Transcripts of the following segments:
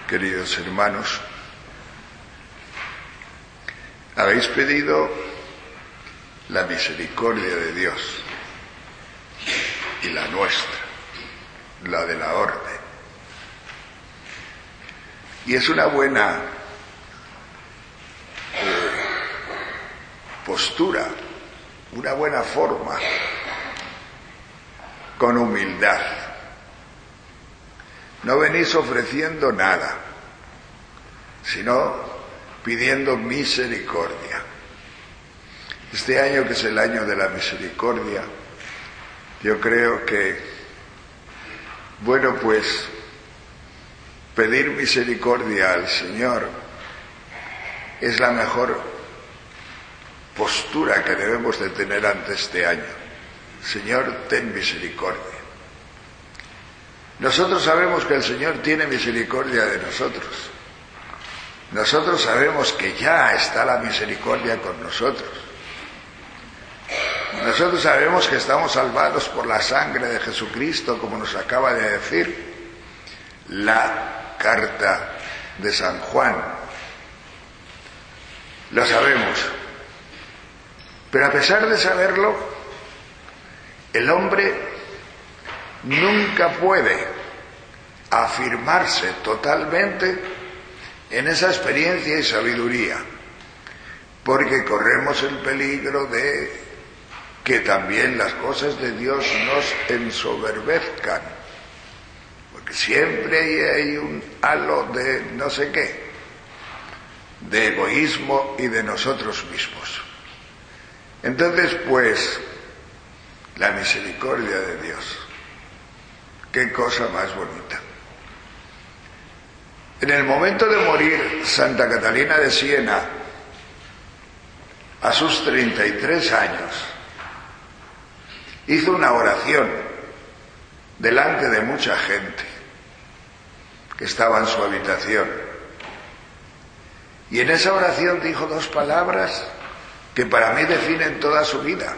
queridos hermanos, habéis pedido la misericordia de Dios y la nuestra, la de la orden. Y es una buena postura, una buena forma, con humildad. No venís ofreciendo nada, sino pidiendo misericordia. Este año, que es el año de la misericordia, yo creo que, bueno, pues pedir misericordia al Señor es la mejor postura que debemos de tener ante este año. Señor, ten misericordia. Nosotros sabemos que el Señor tiene misericordia de nosotros. Nosotros sabemos que ya está la misericordia con nosotros. Nosotros sabemos que estamos salvados por la sangre de Jesucristo, como nos acaba de decir la carta de San Juan. Lo sabemos. Pero a pesar de saberlo, el hombre nunca puede afirmarse totalmente en esa experiencia y sabiduría, porque corremos el peligro de que también las cosas de Dios nos ensoberbezcan, porque siempre hay un halo de no sé qué, de egoísmo y de nosotros mismos. Entonces, pues, la misericordia de Dios, qué cosa más bonita. En el momento de morir Santa Catalina de Siena, a sus 33 años, hizo una oración delante de mucha gente que estaba en su habitación. Y en esa oración dijo dos palabras que para mí definen toda su vida.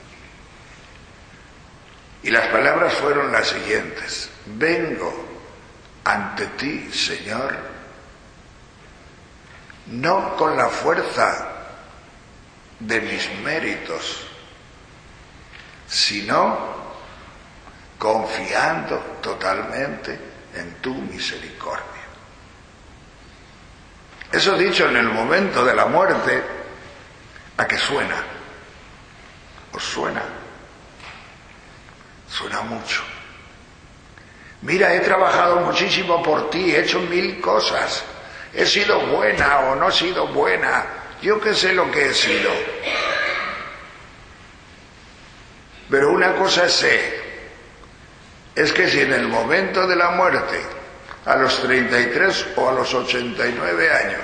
Y las palabras fueron las siguientes: vengo ante ti, Señor, no con la fuerza de mis méritos, sino confiando totalmente en tu misericordia. Eso dicho en el momento de la muerte, ¿a qué suena? ¿Os suena? Suena mucho. Mira, he trabajado muchísimo por ti, he hecho 1000 cosas, he sido buena o no he sido buena, yo qué sé lo que he sido. Pero una cosa sé, es que si en el momento de la muerte, a los 33 o a los 89 años,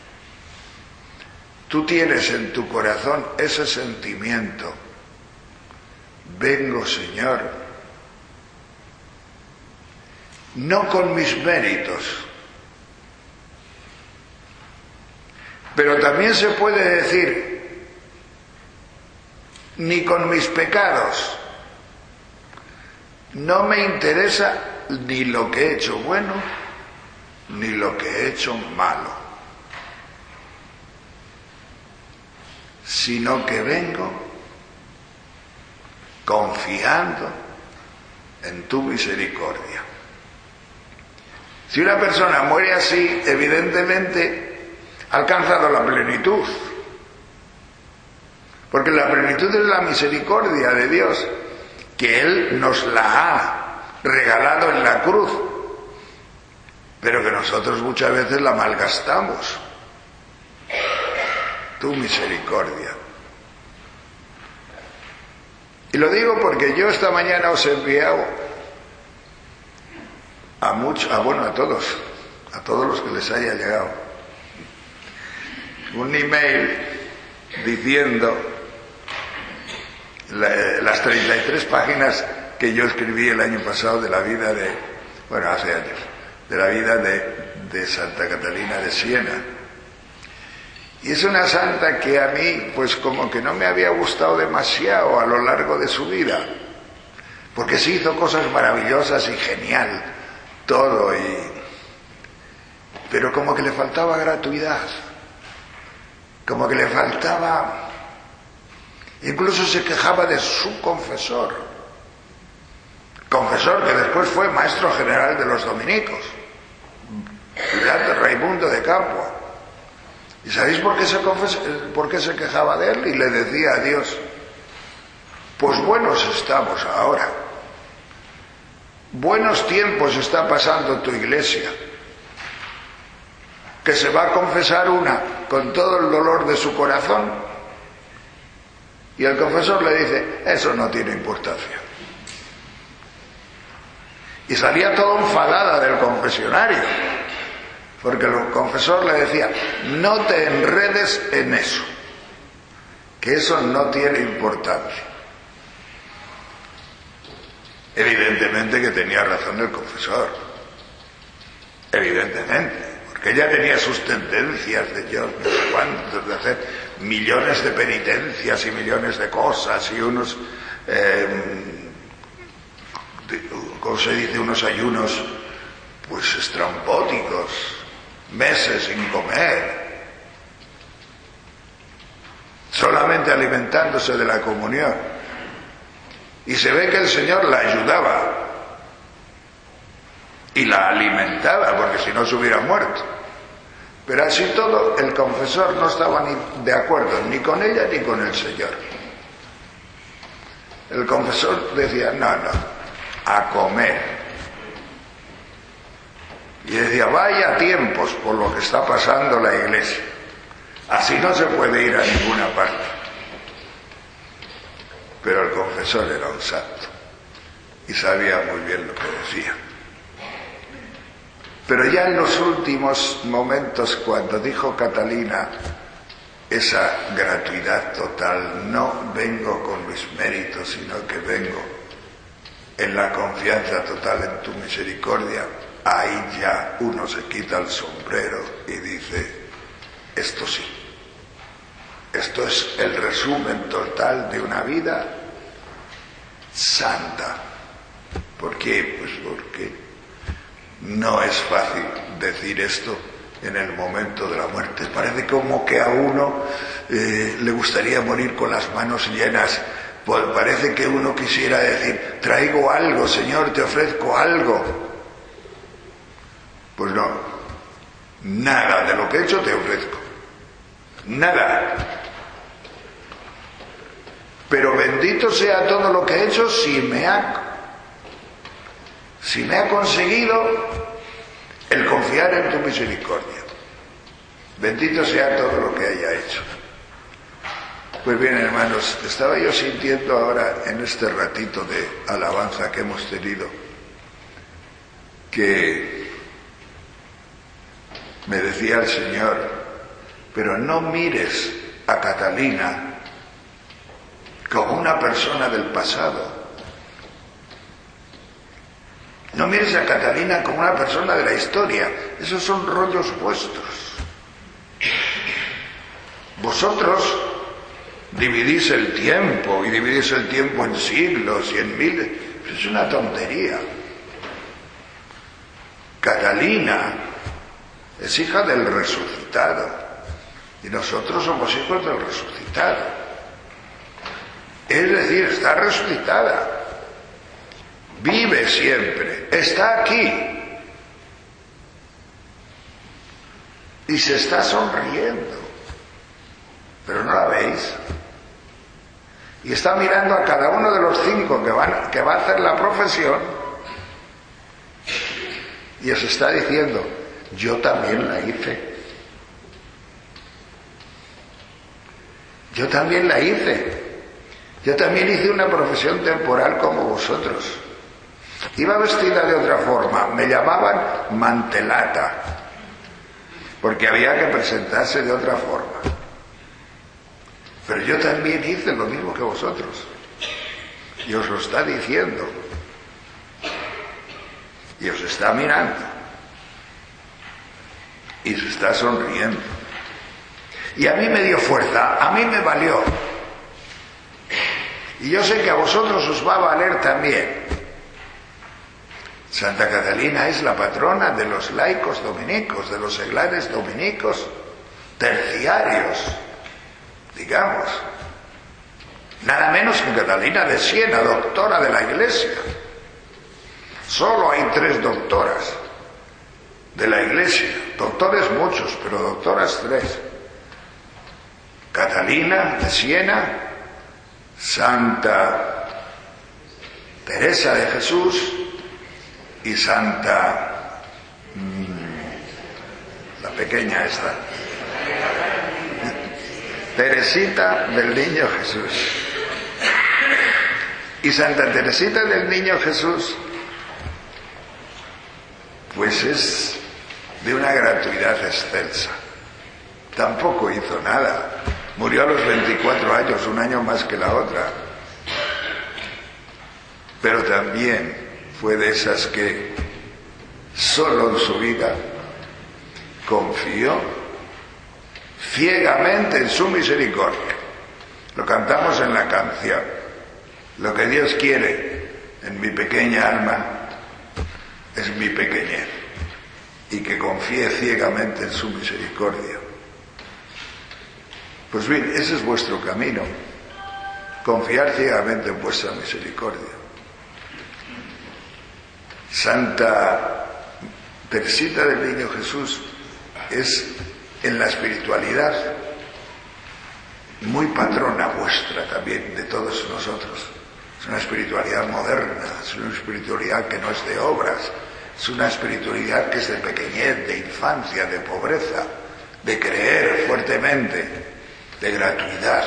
tú tienes en tu corazón ese sentimiento: vengo, Señor, no con mis méritos, pero también se puede decir, ni con mis pecados. No me interesa ni lo que he hecho bueno, ni lo que he hecho malo, sino que vengo confiando en tu misericordia. Si una persona muere así, evidentemente ha alcanzado la plenitud, porque la plenitud es la misericordia de Dios, que Él nos la ha regalado en la cruz, pero que nosotros muchas veces la malgastamos. Tu misericordia. Y lo digo porque yo esta mañana os he enviado a todos los que les haya llegado, un email diciendo las 33 páginas que yo escribí el año pasado de la vida hace años, de la vida de Santa Catalina de Siena. Y es una santa que a mí, pues como que no me había gustado demasiado a lo largo de su vida, porque sí hizo cosas maravillosas y genial, todo, pero como que le faltaba gratuidad, como que le faltaba... Incluso se quejaba de su confesor que después fue maestro general de los dominicos, Raimundo de Capua. ¿Y sabéis por qué se quejaba de él? Y le decía a Dios: pues buenos estamos ahora, buenos tiempos está pasando tu iglesia, que se va a confesar una con todo el dolor de su corazón, y el confesor le dice: eso no tiene importancia. Y salía todo enfadada del confesionario, porque el confesor le decía: no te enredes en eso, que eso no tiene importancia. Evidentemente que tenía razón el confesor, evidentemente, porque ella tenía sus tendencias de yo no sé cuántos, de hacer millones de penitencias y millones de cosas y unos ¿cómo se dice? Unos ayunos pues estrambóticos, meses sin comer, solamente alimentándose de la comunión. Y se ve que el Señor la ayudaba y la alimentaba, porque si no se hubiera muerto. Pero así todo, el confesor no estaba ni de acuerdo ni con ella ni con el Señor. El confesor decía: no, a comer. Y decía: vaya tiempos por lo que está pasando la iglesia, así no se puede ir a ninguna parte. Pero el confesor era un santo y sabía muy bien lo que decía. Pero ya en los últimos momentos, cuando dijo Catalina esa gratuidad total: no vengo con mis méritos, sino que vengo en la confianza total en tu misericordia, ahí ya uno se quita el sombrero y dice: esto sí, esto es el resumen total de una vida santa. ¿Por qué? Pues porque no es fácil decir esto en el momento de la muerte. Parece como que a uno le gustaría morir con las manos llenas. Pues parece que uno quisiera decir: traigo algo, Señor, te ofrezco algo. Pues no, nada de lo que he hecho te ofrezco, nada. Pero bendito sea todo lo que he hecho si me ha conseguido el confiar en tu misericordia. Bendito sea todo lo que haya hecho. Pues bien, hermanos, estaba yo sintiendo ahora en este ratito de alabanza que hemos tenido que me decía el Señor: pero no mires a Catalina como una persona del pasado. No mires a Catalina como una persona de la historia. Esos son rollos vuestros. Vosotros dividís el tiempo y dividís el tiempo en siglos y en miles. Es una tontería. Catalina es hija del resucitado y nosotros somos hijos del resucitado. Es decir, está resucitada, vive siempre, está aquí y se está sonriendo, pero no la veis. Y está mirando a cada uno de los 5 que va a hacer la profesión y os está diciendo: yo también la hice. Yo también la hice. Yo también hice una profesión temporal como vosotros. Iba vestida de otra forma. Me llamaban mantelata, porque había que presentarse de otra forma. Pero yo también hice lo mismo que vosotros. Y os lo está diciendo. Y os está mirando. Y se está sonriendo. Y a mí me dio fuerza, a mí me valió. Y yo sé que a vosotros os va a valer también. Santa Catalina es la patrona de los laicos dominicos, de los seglares dominicos terciarios, digamos. Nada menos que Catalina de Siena, doctora de la Iglesia. Solo hay 3 doctoras de la Iglesia. Doctores muchos, pero doctoras 3. Catalina de Siena, Santa Teresa de Jesús y Santa... la pequeña esta. Teresita del Niño Jesús. Y Santa Teresita del Niño Jesús, pues es de una gratuidad excelsa. Tampoco hizo nada. Murió a los 24 años, un año más que la otra. Pero también fue de esas que solo en su vida confió ciegamente en su misericordia. Lo cantamos en la canción. Lo que Dios quiere en mi pequeña alma es mi pequeñez, y que confíe ciegamente en su misericordia. Pues bien, ese es vuestro camino, confiar ciegamente en vuestra misericordia. Santa Teresita del Niño Jesús es en la espiritualidad muy patrona vuestra también, de todos nosotros. Es una espiritualidad moderna, es una espiritualidad que no es de obras, es una espiritualidad que es de pequeñez, de infancia, de pobreza, de creer fuertemente, de gratuidad.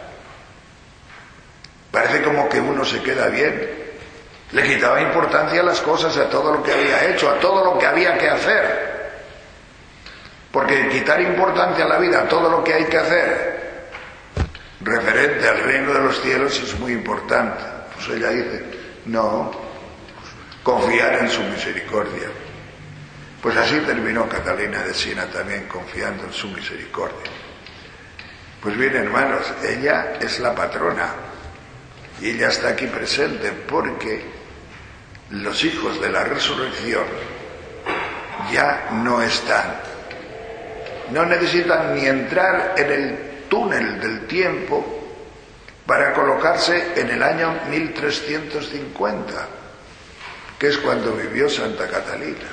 Parece como que uno se queda bien. Le quitaba importancia a las cosas, a todo lo que había hecho, a todo lo que había que hacer. Porque quitar importancia a la vida, a todo lo que hay que hacer, referente al reino de los cielos, es muy importante. Pues ella dice, no, confiar en su misericordia. Pues así terminó Catalina de Siena también, confiando en su misericordia. Pues bien, hermanos, ella es la patrona y ella está aquí presente porque los hijos de la resurrección ya no están. No necesitan ni entrar en el túnel del tiempo para colocarse en el año 1350, que es cuando vivió Santa Catalina.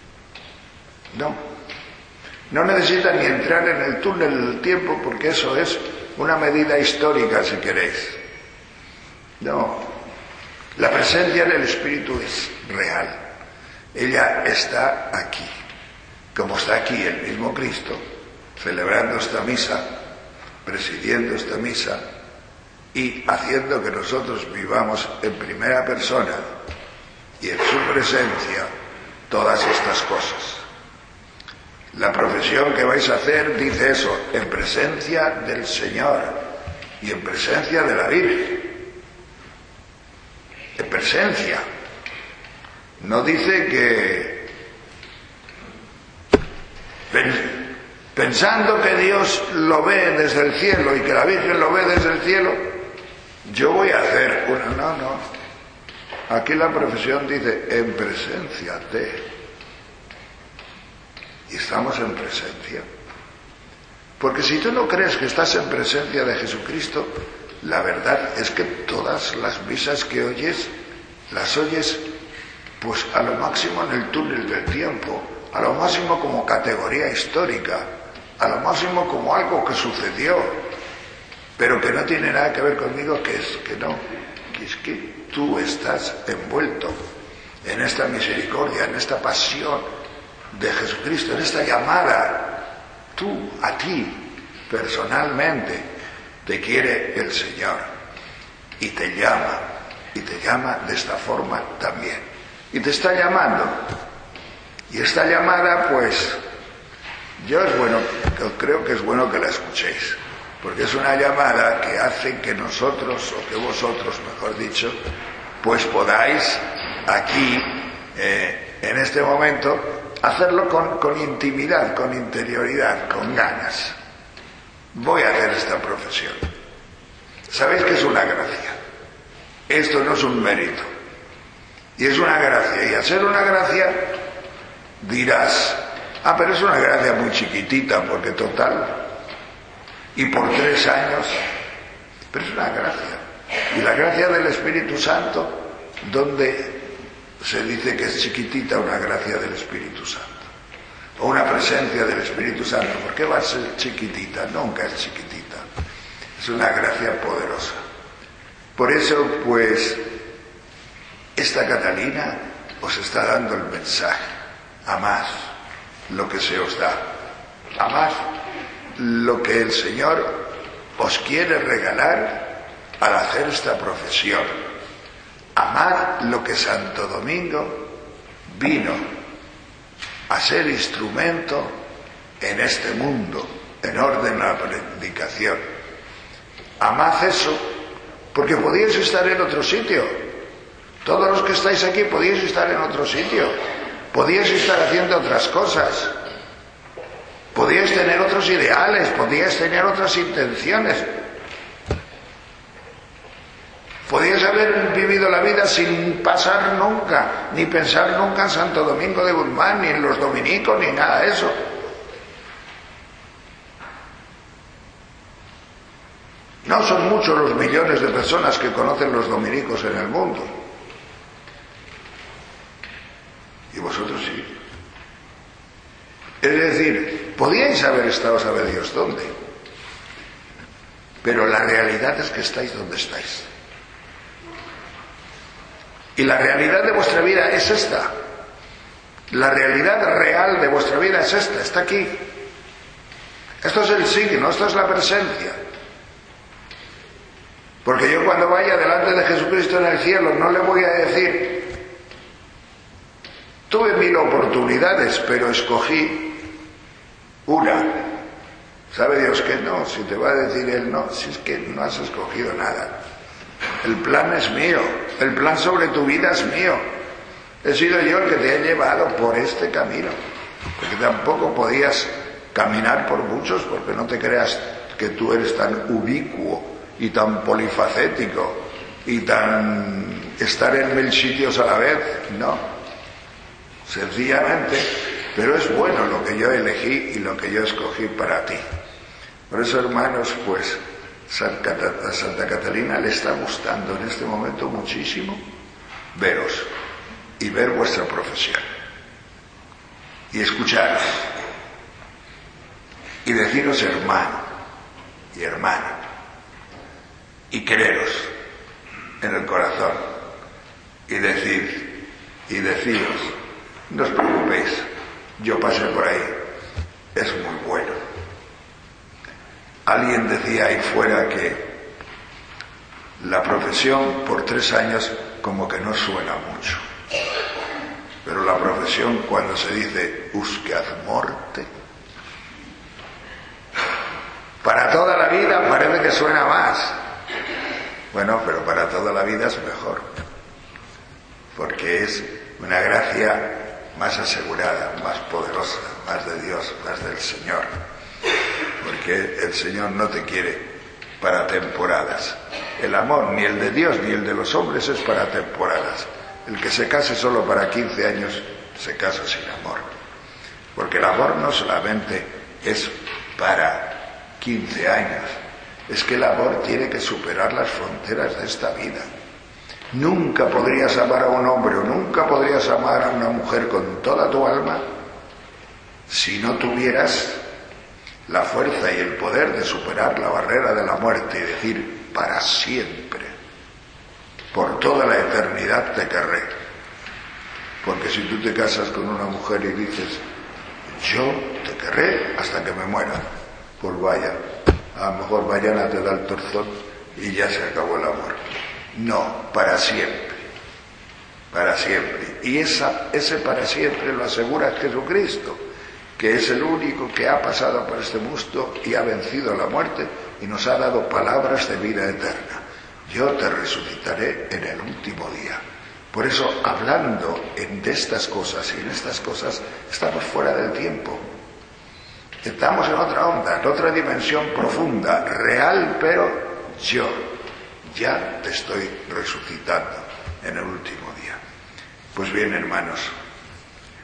No necesitan ni entrar en el túnel del tiempo, porque eso es una medida histórica, si queréis. No, la presencia del Espíritu es real. Ella está aquí, como está aquí el mismo Cristo, celebrando esta misa, presidiendo esta misa y haciendo que nosotros vivamos en primera persona y en su presencia todas estas cosas. La profesión que vais a hacer dice eso, en presencia del Señor y en presencia de la Virgen. En presencia. No dice que pensando que Dios lo ve desde el cielo y que la Virgen lo ve desde el cielo, yo voy a hacer una... No. Aquí la profesión dice en presencia de... Y estamos en presencia. Porque si tú no crees que estás en presencia de Jesucristo, la verdad es que todas las misas que oyes, las oyes pues a lo máximo en el túnel del tiempo, a lo máximo como categoría histórica, a lo máximo como algo que sucedió, pero que no tiene nada que ver conmigo, que es que tú estás envuelto en esta misericordia, en esta pasión de Jesucristo, en esta llamada. Tú, a ti, personalmente, te quiere el Señor y te llama de esta forma también, y te está llamando. Y esta llamada, pues, yo creo que es bueno que la escuchéis, porque es una llamada que hace que nosotros, o que vosotros, mejor dicho, pues podáis aquí, en este momento, hacerlo con intimidad, con interioridad, con ganas. Voy a hacer esta profesión. ¿Sabéis que es una gracia? Esto no es un mérito. Y es una gracia. Y al ser una gracia, dirás, pero es una gracia muy chiquitita, porque total, y por 3 años, pero es una gracia. Y la gracia del Espíritu Santo, ¿dónde se dice que es chiquitita una gracia del Espíritu Santo? O una presencia del Espíritu Santo. ¿Por qué va a ser chiquitita? Nunca es chiquitita. Es una gracia poderosa. Por eso, pues, esta Catalina os está dando el mensaje. Amad lo que se os da. Amad lo que el Señor os quiere regalar al hacer esta profesión. Amad lo que Santo Domingo vino a ser instrumento en este mundo, en orden a la predicación. Amad eso, porque podíais estar en otro sitio. Todos los que estáis aquí podíais estar en otro sitio. Podíais estar haciendo otras cosas. Podíais tener otros ideales, podíais tener otras intenciones. Podíais haber vivido la vida sin pasar nunca, ni pensar nunca en Santo Domingo de Guzmán, ni en los dominicos, ni nada de eso. No son muchos los millones de personas que conocen los dominicos en el mundo. Y vosotros sí. Es decir, podíais haber estado, sabe Dios dónde. Pero la realidad es que estáis donde estáis. Y la realidad de vuestra vida es esta. La realidad real de vuestra vida es esta, está aquí. Esto es el signo, esto es la presencia. Porque yo cuando vaya delante de Jesucristo en el cielo no le voy a decir, tuve 1000 oportunidades, pero escogí una. ¿Sabe Dios que no? Si te va a decir Él no, si es que no has escogido nada. El plan es mío, el plan sobre tu vida es mío. He sido yo el que te he llevado por este camino. Porque tampoco podías caminar por muchos, porque no te creas que tú eres tan ubicuo y tan polifacético y tan estar en 1000 sitios a la vez. No, sencillamente, pero es bueno lo que yo elegí y lo que yo escogí para ti. Por eso, hermanos, pues a Santa Catalina le está gustando en este momento muchísimo veros y ver vuestra profesión y escucharos y deciros hermano y hermana y quereros en el corazón y deciros, no os preocupéis, yo pasé por ahí, es muy bueno. Alguien decía ahí fuera que la profesión por 3 años como que no suena mucho, pero la profesión cuando se dice usque ad morte, para toda la vida parece que suena más. Bueno, pero para toda la vida es mejor, porque es una gracia más asegurada, más poderosa, más de Dios, más del Señor. Porque el Señor no te quiere para temporadas. El amor, ni el de Dios ni el de los hombres, es para temporadas. El que se case solo para 15 años se casa sin amor. Porque el amor no solamente es para 15 años, es que el amor tiene que superar las fronteras de esta vida. Nunca podrías amar a un hombre o nunca podrías amar a una mujer con toda tu alma si no tuvieras la fuerza y el poder de superar la barrera de la muerte y decir para siempre, por toda la eternidad te querré. Porque si tú te casas con una mujer y dices yo te querré hasta que me muera, pues vaya, a lo mejor mañana te da el torzón y ya se acabó el amor. No, para siempre, para siempre. Y ese para siempre lo asegura Jesucristo, que es el único que ha pasado por este mundo y ha vencido la muerte y nos ha dado palabras de vida eterna. Yo te resucitaré en el último día. Por eso, hablando de estas cosas y en estas cosas, estamos fuera del tiempo. Estamos en otra onda, en otra dimensión profunda, real, pero yo ya te estoy resucitando en el último día. Pues bien, hermanos,